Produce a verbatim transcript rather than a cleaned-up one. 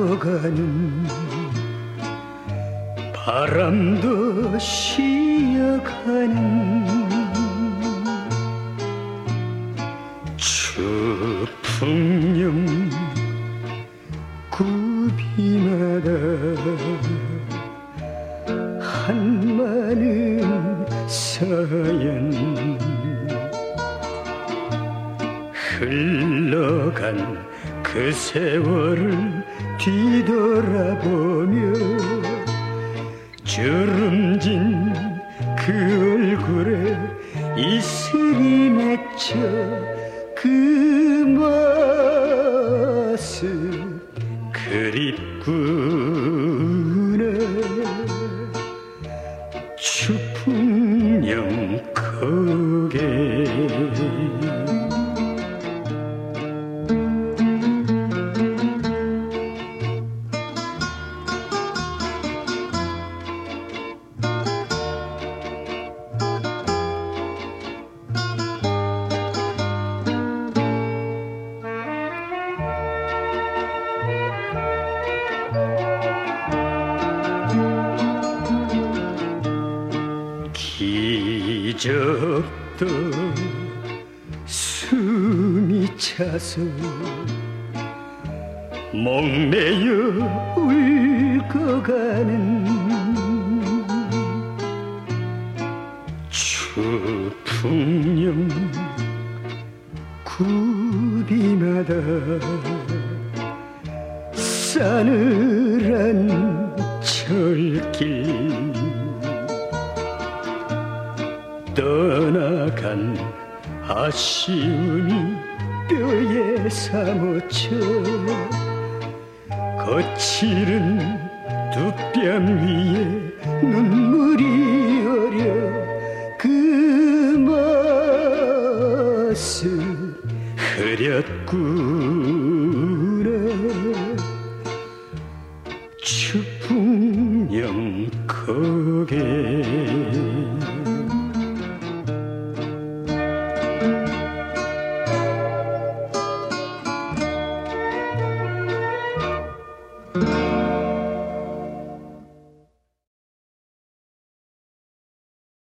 식어가는 바람도 쉬어가는 추풍령 굽이마다 한 많은 사연 흘러간 그 세월을 뒤돌아보며 주름진 그 얼굴에 이슬이 맺혀 그 모습 그립구나. 추풍령 고개 기적도 숨이 차서 목매여 울고가는 추풍령 굽이마다 싸늘한 철길 떠나간 아쉬움이 뼈에 사무쳐 거칠은 두 뺨 위에 눈물이 어려 그 모습 흐렸구나. 추풍령 거